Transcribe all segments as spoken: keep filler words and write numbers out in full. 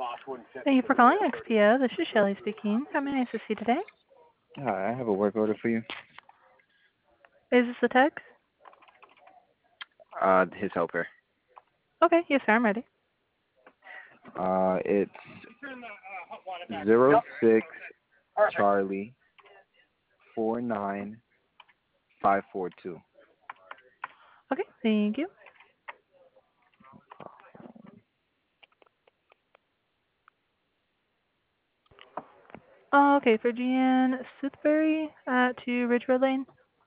Thank you for calling X P O. This is Shelley speaking. How may I assist you today? Hi, I have a work order for you. Is this the text? Uh, his helper. Okay, yes, sir. I'm ready. Uh, it's zero six Charlie four nine five four two. Okay, thank you. Uh, okay, for Jean Soothbury at two Ridgewood Lane.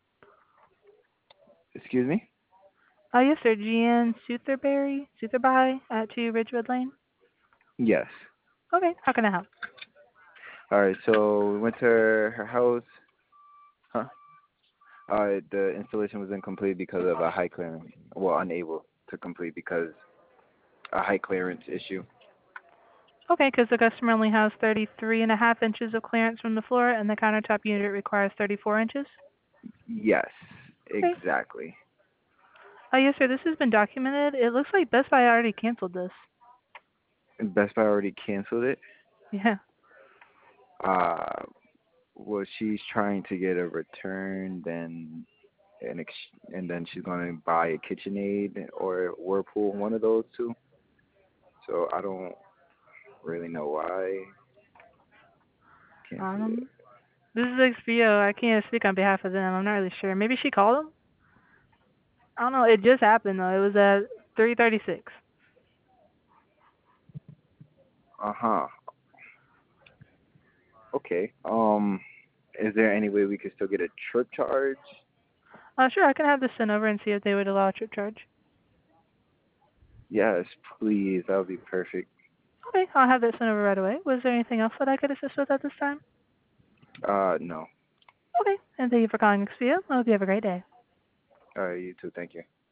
Excuse me? Uh, yes, sir. Jean Soothbury, Soothby at two Ridgewood Lane. Yes. Okay, how can I help? All right. So we went to her, her house. Huh? Uh, the installation was incomplete because of a high clearance. Well, unable to complete because a high clearance issue. Okay, because the customer only has thirty-three and a half inches of clearance from the floor, and the countertop unit requires thirty-four inches. Yes, Okay. exactly. Oh, yes, sir. This has been documented. It looks like Best Buy already canceled this. Best Buy already canceled it. Yeah. Uh, well, she's trying to get a return, then and ex- and then she's gonna buy a KitchenAid or Whirlpool, one of those two. So I don't really know why. Cancel it. Um, this is X P O. I can't speak on behalf of them. I'm not really sure. Maybe she called them? I don't know. It just happened, though. It was at three thirty-six. Uh huh. Okay. Um, is there any way we could still get a trip charge? Uh, sure, I can have this sent over and see if they would allow a trip charge. Yes, please. That would be perfect. Okay, I'll have that sent over right away. Was there anything else that I could assist with at this time? Uh, no. Okay, and thank you for calling X P O. I hope you have a great day. All right, you too. Thank you.